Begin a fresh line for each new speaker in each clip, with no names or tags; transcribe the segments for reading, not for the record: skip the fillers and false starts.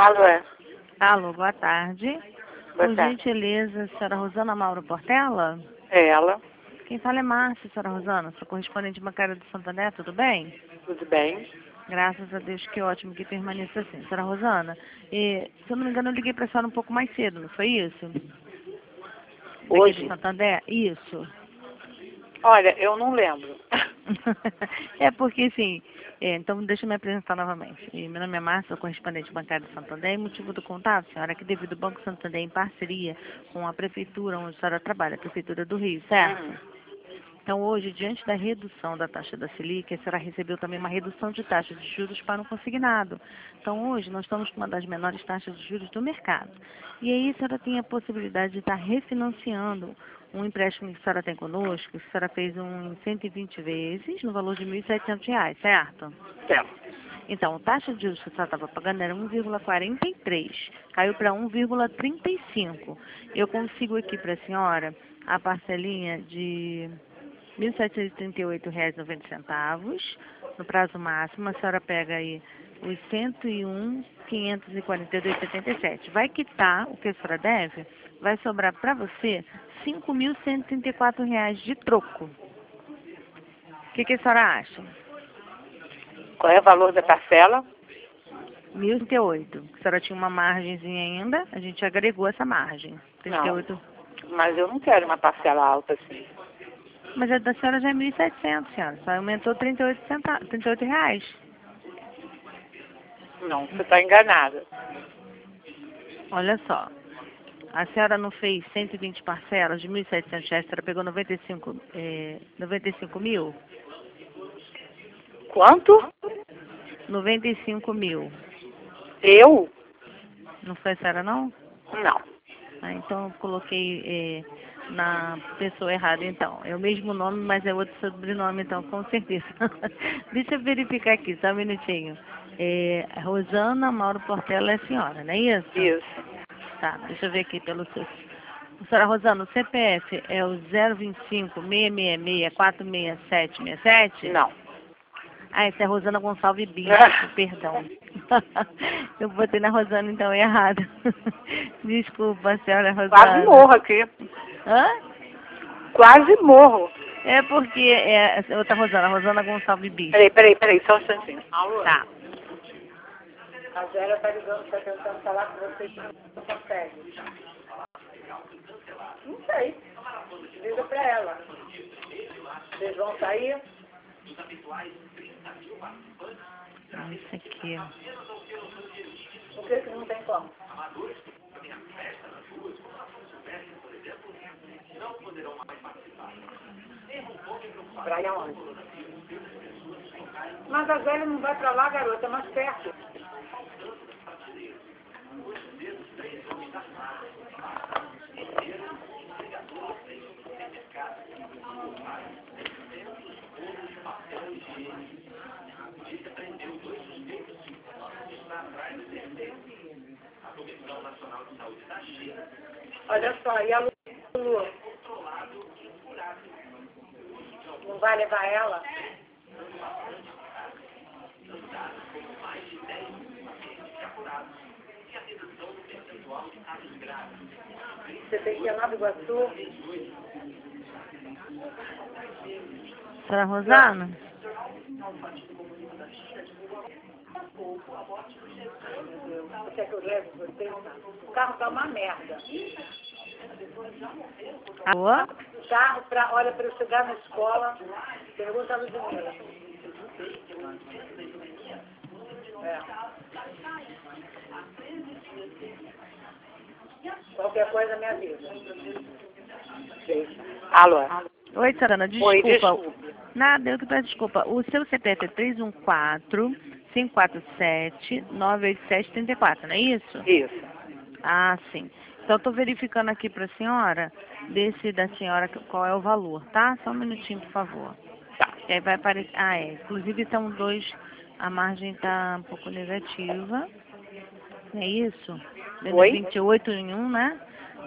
Alô, é.
Alô, boa tarde.
Boa
Por
tarde.
gentileza, senhora Rosana Mauro Portela?
É ela.
Quem fala é Márcia, senhora Rosana, sou correspondente bancária do Santander, tudo bem?
Tudo bem?
Graças a Deus, que ótimo que permaneça assim. Senhora Rosana, se eu não me engano, eu liguei para a senhora um pouco mais cedo, não foi isso? Daqui do
Hoje?
Santander? Isso.
Olha, eu não lembro.
É porque, assim, então deixa eu me apresentar novamente. Meu nome é Márcia, sou correspondente bancária do Santander e motivo do contato, senhora, é que devido ao Banco Santander em parceria com a prefeitura onde a senhora trabalha, a prefeitura do Rio, certo? Então, hoje, diante da redução da taxa da Selic, a senhora recebeu também uma redução de taxa de juros para o consignado. Então, hoje, nós estamos com uma das menores taxas de juros do mercado. E aí, a senhora tem a possibilidade de estar refinanciando um empréstimo que a senhora tem conosco, que a senhora fez em 120 vezes, no valor de R$ 1.700, certo?
Certo.
Então, a taxa de juros que a senhora estava pagando era 1,43, caiu para 1,35. Eu consigo aqui para a senhora a parcelinha de R$ 1.738,90. No prazo máximo, a senhora pega aí os 101.542,77. Vai quitar o que a senhora deve, vai sobrar para você R$ 5.134 de troco. O que a senhora acha?
Qual é o valor da parcela?
1.038. A senhora tinha uma margenzinha ainda, a gente agregou essa margem.
Não.
38.
Mas eu não quero uma parcela alta assim.
Mas a da senhora já é 1.700, senhora. Só aumentou 38 reais.
Não, você está enganada.
Olha só. A senhora não fez 120 parcelas de 1.700 reais, a senhora pegou 95 mil?
Quanto?
95 mil.
Eu?
Não foi a senhora, não?
Não.
Ah, então eu coloquei na pessoa errada, então. É o mesmo nome, mas é outro sobrenome, então, com certeza. Deixa eu verificar aqui, só um minutinho. Rosana Mauro Portela é a senhora, não é isso?
Isso.
Tá, deixa eu ver aqui pelo seu... Senhora Rosana, o CPF é o 025-666-46767?
Não.
Ah, essa é a Rosana Gonçalves Bispo, perdão. Eu botei na Rosana, então, errado. Desculpa, senhora Rosana.
Quase morro aqui.
Hã?
Quase morro.
É porque é outra Rosana, Rosana Gonçalves Bispo.
Peraí, só um instantinho. Alô?
Tá.
A Zélia está ligando, está tentando falar com vocês, não consegue. Não sei. Liga para ela. Vocês vão sair?
Isso aqui.
Por que não tem como? Pra ir aonde? Mas a Zélia não vai pra lá, garota, é mais perto. Olha só, e a Lulu? Não vai levar ela? Você tem que ir a Nova Iguaçu?
Senhora Rosana?
Você quer que eu leve você? O carro tá uma merda.
Alô?
O carro, olha, para eu chegar na escola, pergunta a Ludmilla. Qualquer coisa me avisa. Alô?
Oi, Sarana, desculpa.
Oi, desculpa.
Nada, eu que peço desculpa. O seu CPF é 314-547-987-34, não é isso?
Isso.
Ah, sim. Então, estou verificando aqui para a senhora, desse da senhora, qual é o valor, tá? Só um minutinho, por favor.
Tá.
E aí vai aparecer... Ah, é. Inclusive, são dois... A margem está um pouco negativa. É isso? Dando
Oi?
28 em um, né?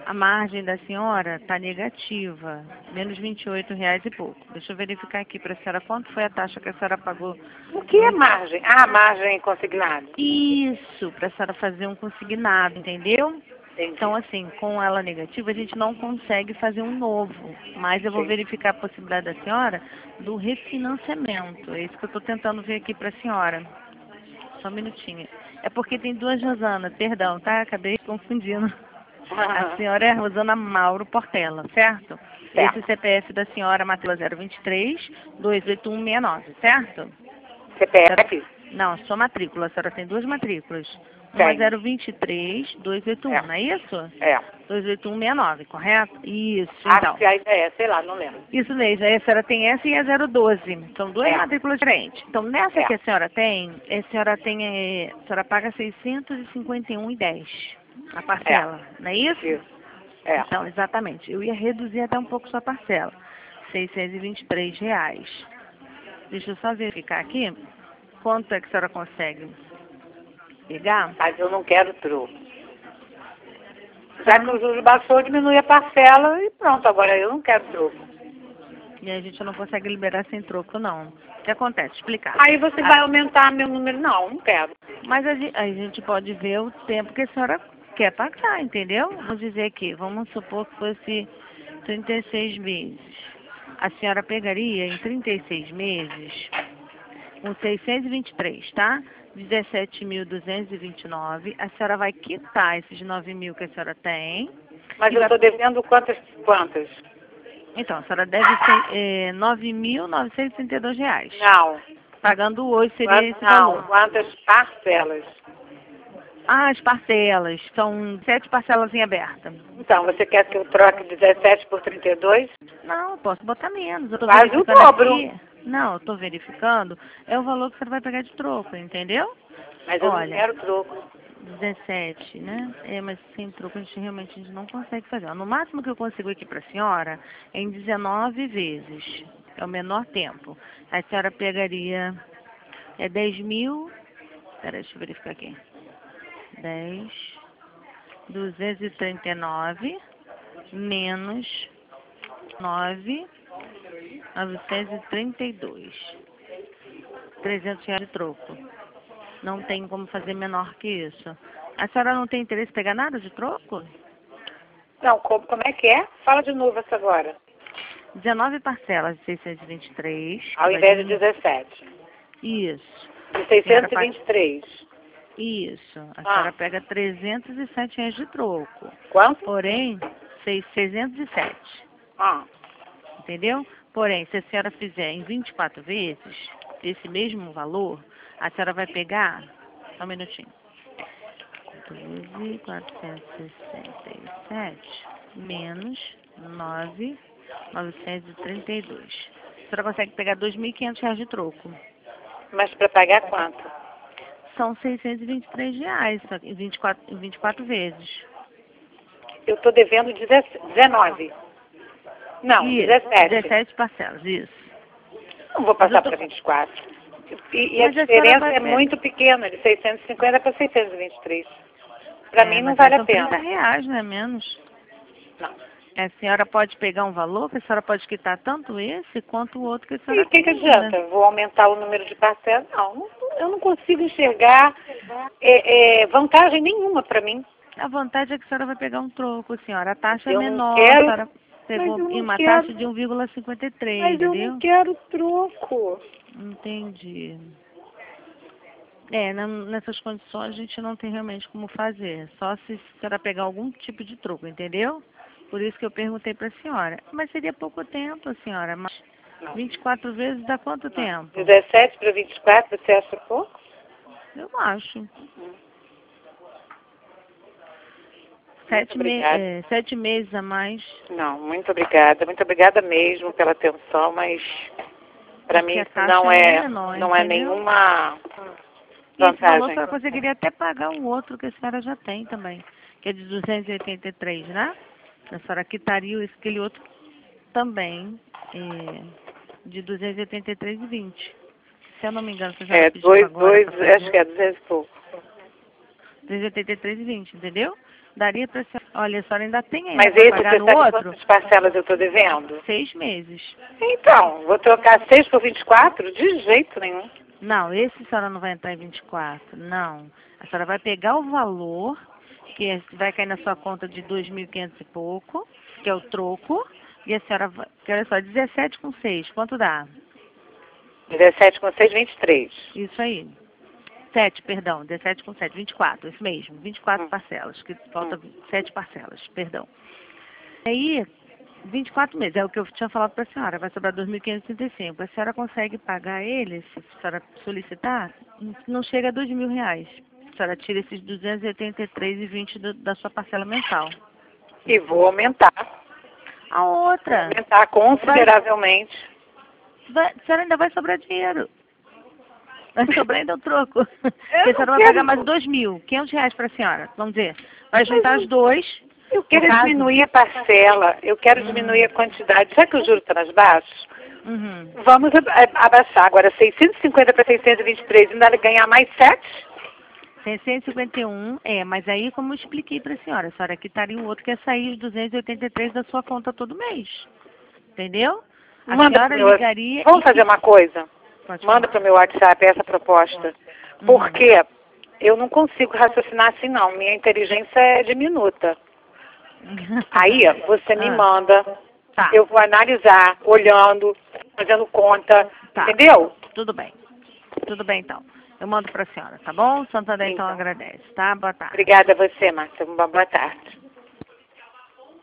A margem da senhora está negativa, menos R$ 28 e pouco. Deixa eu verificar aqui para a senhora quanto foi a taxa que a senhora pagou.
O que é margem? Ah, margem consignada.
Isso, para a senhora fazer um consignado, entendeu?
Entendi.
Então, assim, com ela negativa, a gente não consegue fazer um novo. Mas eu vou
Sim.
verificar a possibilidade da senhora do refinanciamento. É isso que eu estou tentando ver aqui para a senhora. Só um minutinho. É porque tem duas Rosanas, perdão, tá? Acabei confundindo. A senhora é a Rosana Mauro Portela, certo?
Certo.
Esse CPF da senhora, matrícula 023-28169, certo?
CPF?
Não, sua matrícula. A senhora tem duas matrículas. Uma
Tem.
023-281, não é isso?
É.
28169, correto? Isso,
Acho
então.
que ainda é, sei lá, não lembro.
Isso mesmo, aí a senhora tem essa e a 012. São duas
É.
matrículas diferentes. Então, nessa
É.
que a senhora tem, a senhora paga 651,10 a parcela, não é isso?
Isso. É.
Então, exatamente. Eu ia reduzir até um pouco sua parcela. R$ 623. Deixa eu só verificar aqui. Quanto é que a senhora consegue pegar?
Mas eu não quero troco. Já que o juros baixou, diminui a parcela e pronto. Agora eu não quero troco.
E a gente não consegue liberar sem troco, não. O que acontece? Explicar.
Aí você vai aumentar meu número? Não, não quero.
Mas a gente pode ver o tempo que a senhora quer pagar, entendeu? Vamos dizer aqui, vamos supor que fosse 36 meses. A senhora pegaria em 36 meses com 623, tá? 17.229. A senhora vai quitar esses 9.000 que a senhora tem.
Mas
E
eu
vai-
estou devendo quantas?
Então, a senhora deve R$ 9.932.
Não.
Pagando hoje seria esse
Não,
valor.
quantas parcelas?
Ah, as parcelas. São 7 parcelas em aberta.
Então, você quer que eu troque 17 por 32?
Não, eu posso botar menos. Eu tô
Quase o
verificando
dobro.
aqui. Não, eu tô verificando. É o valor que você vai pegar de troco, entendeu?
Mas eu não
Olha,
quero troco.
17, né? É, mas sem troco a gente realmente não consegue fazer. Ó, no máximo que eu consigo aqui para a senhora é em 19 vezes. É o menor tempo. A senhora pegaria 10 mil. Peraí, deixa eu verificar aqui. 10.239 menos 9.932. R$ 300 de troco. Não tem como fazer menor que isso. A senhora não tem interesse em pegar nada de troco?
Não, como é que é? Fala de novo essa agora.
19 parcelas de 623.
Ao invés de 17.
Isso.
De 623.
Isso. A senhora pega R$ 307 de troco.
Quanto?
Porém, 607.
Ah,
Entendeu? Porém, se a senhora fizer em 24 vezes, esse mesmo valor, a senhora vai pegar, só um minutinho, 12.467 menos 9.932. A senhora consegue pegar R$ 2.500 de troco.
mas para pagar quanto?
São R$ 623 em 24 vezes.
Eu estou devendo 19. Não,
Isso,
17.
17 parcelas, isso.
Não vou passar para 24. E a
Mas a senhora
diferença
vai
é
ver.
muito pequena, de 650 para 623. Para mim não
Mas
vale a
são
pena.
R$ 30, não é menos?
Não.
A senhora pode pegar um valor, que a senhora pode quitar tanto esse quanto o outro que a
E
senhora
o que
tem
adianta?
ainda.
Vou aumentar o número de parcelas? Não, eu não consigo enxergar vantagem nenhuma para mim.
A vantagem é que a senhora vai pegar um troco, senhora. A taxa é
Eu não
menor,
quero,
a senhora
mas
pegou
eu não
uma
quero.
taxa de 1,53,
Mas eu
entendeu?
não quero troco.
Entendi. Nessas condições a gente não tem realmente como fazer. Só se a senhora pegar algum tipo de troco, entendeu? Por isso que eu perguntei para a senhora. Mas seria pouco tempo, senhora. Mas 24 vezes dá quanto tempo?
17 para 24, você acha pouco?
Eu acho.
Muito obrigada.
7 meses a mais.
Não, muito obrigada. Muito obrigada mesmo pela atenção, mas para
Porque
mim
a
isso
taxa
não
é
é,
menor,
não é
entendeu?
nenhuma
E esse valor a
vantagem.
senhora conseguiria até pagar o outro que a senhora já tem também, que é de 283, né? A senhora quitaria aquele outro também, de 283,20. Se eu não me engano, se a senhora pediu agora para fazer.
Acho que é 200 e pouco.
283,20, entendeu? Daria para ser. Olha, a senhora ainda tem ainda
Mas
pra
esse
pagar
você
no
sabe
outro
quantas parcelas eu estou devendo?
6 meses.
Então, vou trocar 6 por 24? De jeito nenhum.
Não, esse a senhora não vai entrar em 24, não. A senhora vai pegar o valor, vai cair na sua conta de 2.500 e pouco, que é o troco, e a senhora vai, que olha só, 17 com 6, quanto dá?
17 com 6, 23.
Isso aí. 7, perdão, 17 com 7, 24, isso mesmo, 24 parcelas, que falta 7 parcelas, perdão. Aí, 24 meses, é o que eu tinha falado para a senhora, vai sobrar 2.535. A senhora consegue pagar ele, se a senhora solicitar, não chega a R$ 2.000. A senhora tira esses 283,20 da sua parcela mensal.
E vou aumentar.
A outra,
Aumentar consideravelmente.
a senhora ainda vai sobrar dinheiro. Vai sobrar ainda o troco. Porque a
não
senhora vai
quero.
pagar mais R$ 2.500 para a senhora, vamos dizer. Vai juntar os dois.
Eu quero
no caso.
diminuir a parcela, eu quero diminuir a quantidade. Já que o juro está mais baixo, vamos abaixar. Agora, 650 para 623, ainda ganhar mais 7?
651, mas aí como eu expliquei para a senhora quitaria o outro que é sair os 283 da sua conta todo mês. Entendeu? A senhora ligaria.
Vamos fazer uma coisa?
Pode
Manda para o meu WhatsApp essa proposta. Porque eu não consigo raciocinar assim, não. Minha inteligência é diminuta. Aí você me manda,
Tá.
eu vou analisar, olhando, fazendo conta,
Tá.
entendeu?
Tudo bem então. Eu mando para a senhora, tá bom? Santander então agradece, tá? Boa tarde.
Obrigada a você, Márcia. Uma boa tarde.